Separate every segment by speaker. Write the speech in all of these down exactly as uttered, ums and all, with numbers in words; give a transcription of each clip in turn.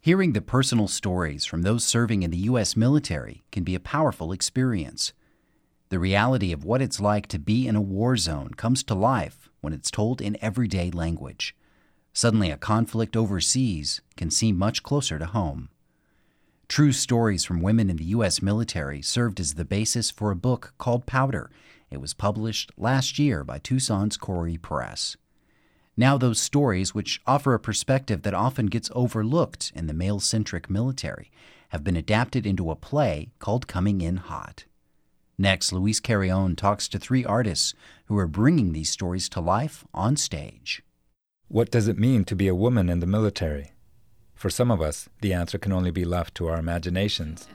Speaker 1: Hearing the personal stories from those serving in the U S military can be a powerful experience. The reality of what it's like to be in a war zone comes to life when it's told in everyday language. Suddenly, a conflict overseas can seem much closer to home. True stories from women in the U S military served as the basis for a book called Powder. It was published last year by Tucson's Corey Press. Now those stories, which offer a perspective that often gets overlooked in the male-centric military, have been adapted into a play called Coming in Hot. Next, Luis Carrion talks to three artists who are bringing these stories to life on stage.
Speaker 2: What does it mean to be a woman in the military? For some of us, the answer can only be left to our imaginations.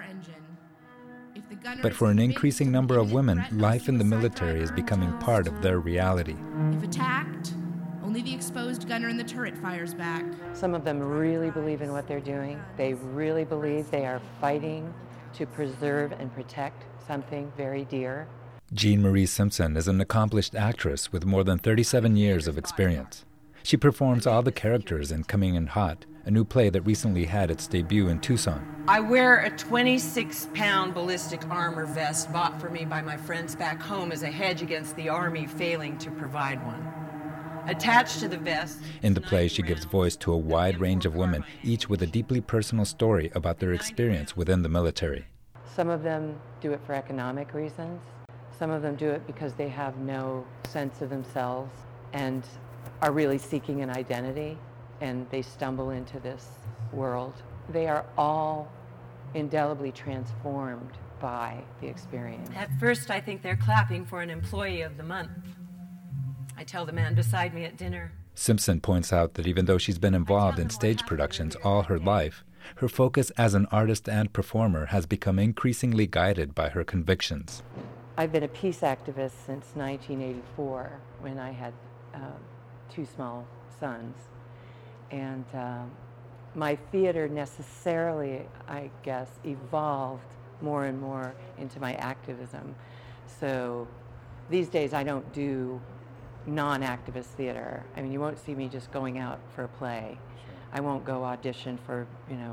Speaker 2: But for an increasing number of women, life in the military is becoming part of their reality.
Speaker 3: If attacked, only the exposed gunner in the turret fires back.
Speaker 4: Some of them really believe in what they're doing. They really believe they are fighting to preserve and protect something very dear.
Speaker 2: Jean Marie Simpson is an accomplished actress with more than thirty-seven years of experience. She performs all the characters in Coming in Hot, a new play that recently had its debut in Tucson.
Speaker 5: I wear a twenty-six pound ballistic armor vest bought for me by my friends back home as a hedge against the Army failing to provide one. Attached to the vest...
Speaker 2: In the play, she gives voice to a wide range of women, each with a deeply personal story about their experience within the military.
Speaker 4: Some of them do it for economic reasons. Some of them do it because they have no sense of themselves and are really seeking an identity, and they stumble into this world. They are all indelibly transformed by the experience.
Speaker 5: At first, I think they're clapping for an employee of the month. I tell the man beside me at dinner.
Speaker 2: Simpson points out that even though she's been involved in stage productions all her life, her focus as an artist and performer has become increasingly guided by her convictions.
Speaker 4: I've been a peace activist since nineteen eighty-four, when I had uh, two small sons. And uh, my theater necessarily, I guess, evolved more and more into my activism. So these days I don't do non-activist theater. I mean, you won't see me just going out for a play. I won't go audition for, you know,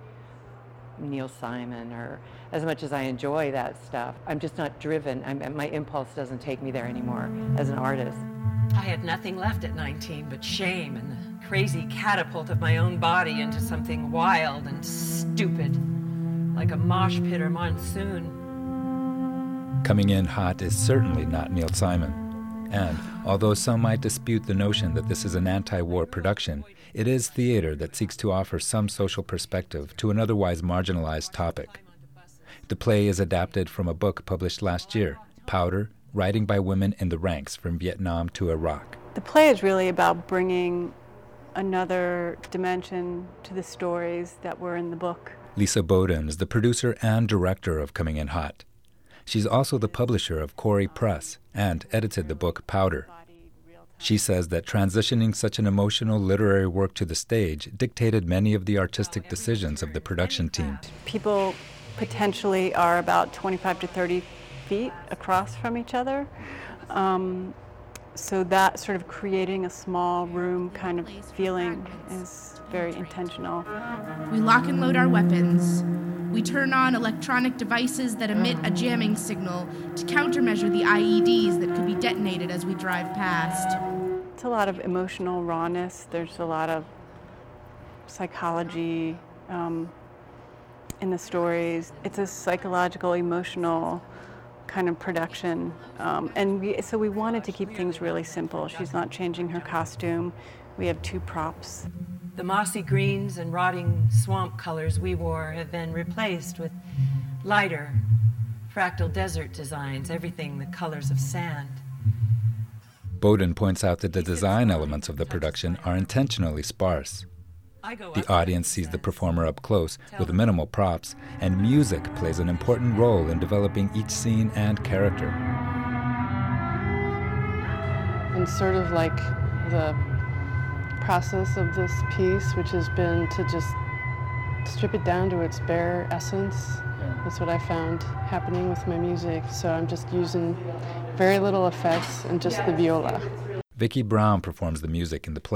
Speaker 4: Neil Simon, or as much as I enjoy that stuff. I'm just not driven. I'm, my impulse doesn't take me there anymore as an artist.
Speaker 5: I had nothing left at nineteen but shame and the crazy catapult of my own body into something wild and stupid, like a mosh pit or monsoon.
Speaker 2: Coming in Hot is certainly not Neil Simon. And although some might dispute the notion that this is an anti-war production, it is theater that seeks to offer some social perspective to an otherwise marginalized topic. The play is adapted from a book published last year, Powder, Writing by Women in the Ranks from Vietnam to Iraq.
Speaker 6: The play is really about bringing another dimension to the stories that were in the book.
Speaker 2: Lisa Bowden is the producer and director of Coming in Hot. She's also the publisher of Corey Press and edited the book Powder. She says that transitioning such an emotional literary work to the stage dictated many of the artistic decisions of the production team.
Speaker 6: People potentially are about twenty-five to thirty feet across from each other. Um, so that sort of creating a small room kind of feeling is very intentional.
Speaker 3: We lock and load our weapons. We turn on electronic devices that emit a jamming signal to countermeasure the I E Ds that could be detonated as we drive past.
Speaker 6: It's a lot of emotional rawness. There's a lot of psychology um, in the stories. It's a psychological, emotional kind of production. Um, and we, so we wanted to keep things really simple. She's not changing her costume. We have two props.
Speaker 5: The mossy greens and rotting swamp colors we wore have been replaced with lighter, fractal desert designs, everything the colors of sand.
Speaker 2: Bowden points out that the design elements of the production are intentionally sparse. The audience sees the performer up close with minimal props, and music plays an important role in developing each scene and character.
Speaker 7: And sort of like the process of this piece, which has been to just strip it down to its bare essence. That's what I found happening with my music. So I'm just using very little effects and just the viola.
Speaker 2: Vicki Brown performs the music in the play.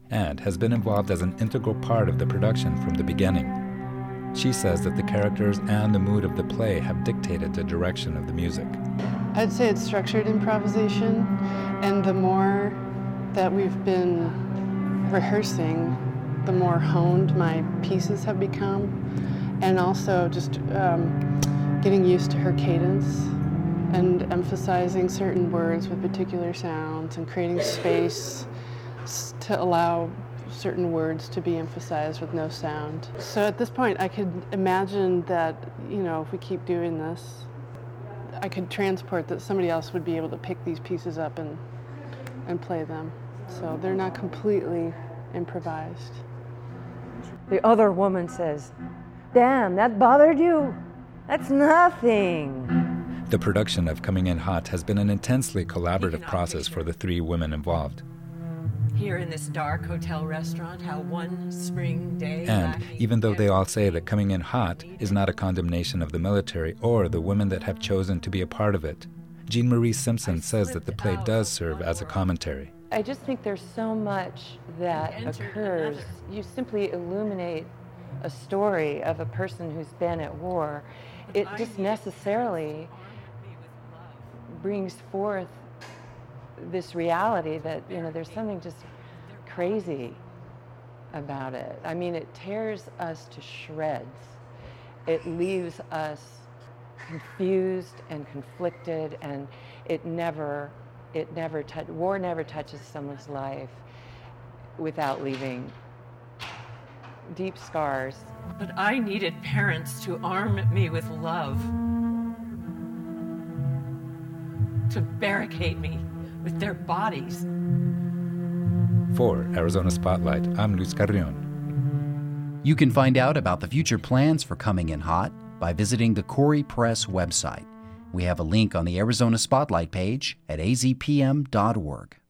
Speaker 2: and has been involved as an integral part of the production from the beginning. She says that the characters and the mood of the play have dictated the direction of the music.
Speaker 7: I'd say it's structured improvisation, and the more that we've been rehearsing, the more honed my pieces have become, and also just um, getting used to her cadence and emphasizing certain words with particular sounds and creating space to allow certain words to be emphasized with no sound. So at this point, I could imagine that, you know, if we keep doing this, I could transport that somebody else would be able to pick these pieces up and and play them. So they're not completely improvised.
Speaker 4: The other woman says, "Damn, that bothered you? That's nothing."
Speaker 2: The production of Coming In Hot has been an intensely collaborative process for the three women involved.
Speaker 5: Here in this dark hotel restaurant, how one spring day...
Speaker 2: And even though they all say that Coming In Hot is not a condemnation of the military or the women that have chosen to be a part of it, Jean Marie Simpson says that the play does serve as a commentary.
Speaker 4: I just think there's so much that occurs. You simply illuminate a story of a person who's been at war. It just necessarily brings forth this reality that, you know, there's something just crazy about it. I mean, it tears us to shreds. It leaves us confused and conflicted, and it never, it never touch, war never touches someone's life without leaving deep scars.
Speaker 5: But I needed parents to arm me with love, to barricade me with their bodies.
Speaker 2: For Arizona Spotlight, I'm Luz Carrion.
Speaker 1: You can find out about the future plans for Coming In Hot by visiting the Corey Press website. We have a link on the Arizona Spotlight page at a z p m dot org.